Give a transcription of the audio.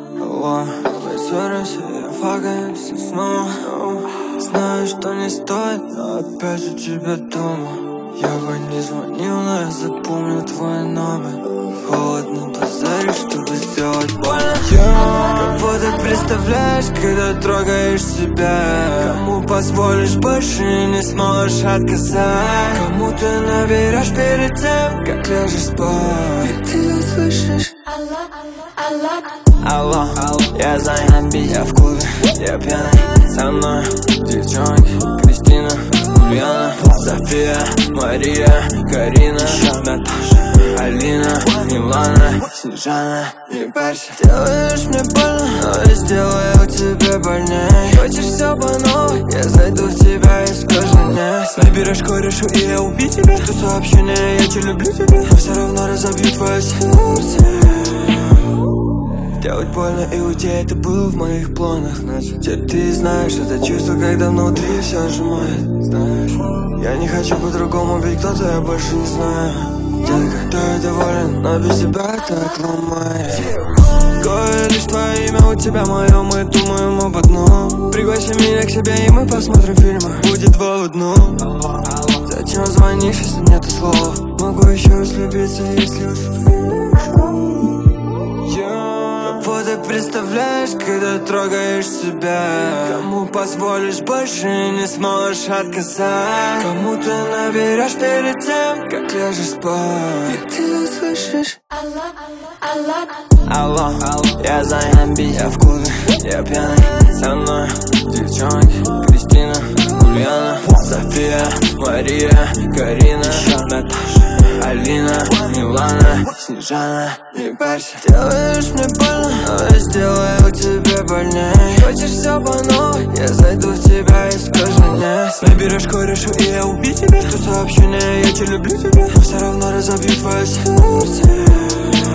Алло, мы ссоримся и факаемся снова. Знаю, что не стоит, но опять у тебя дома. Я бы не звонил, но я запомнил твой номер. Холодно позаришь, чтобы сделать больно. Кого ты представляешь, когда трогаешь себя? Кому позволишь, больше не сможешь отказать. Кому ты наберешь перед тем, как ляжешь спать? И ты услышишь: алло, я занят, я в клубе, я пьяный. Со мной девчонки: Кристина, Ульяна, София, Мария, Карина, Наташа, Алина, Милана, Снежана. Не парься, делаешь мне больно, но я сделаю тебе больней. Хочешь все по новой, я зайду в тебя и скажу нет. Наберешь корешу и я убью тебя. Жду сообщения, я тебя люблю тебя, но все равно разобью твое сердце. Делать больно и уйти — это было в моих планах. Значит, ты знаешь это чувство, когда внутри все сжимает. Знаешь, я не хочу по-другому, ведь кто-то я больше не знаю. Детка, я доволен, но без тебя так ломает. Кое лишь твое имя, у тебя мое, мы думаем об одном. Пригласи меня к себе и мы посмотрим фильмы. Будет два в одном. Зачем звонишь, если нету слов? Могу еще раз влюбиться, если услышишь. Кого ты представляешь, когда трогаешь себя? Кому позволишь, больше не сможешь отказать. Кому ты наберешь перед тем, как ляжешь спать? И ты услышишь: алло, я занят, я в клубе, я пьяный. Со мной девчонки: Кристина, Ульяна, София, Мария, Карина, Наташа, Алина, Милана, Снежана. Не парься, делаешь мне больно, но я сделаю тебе больней. Хочешь все по новой, я зайду в тебя и скажу нет. Наберешь корешу и я убью тебя. Жду сообщения, я тебя люблю тебя, но все равно разобью твое сердце.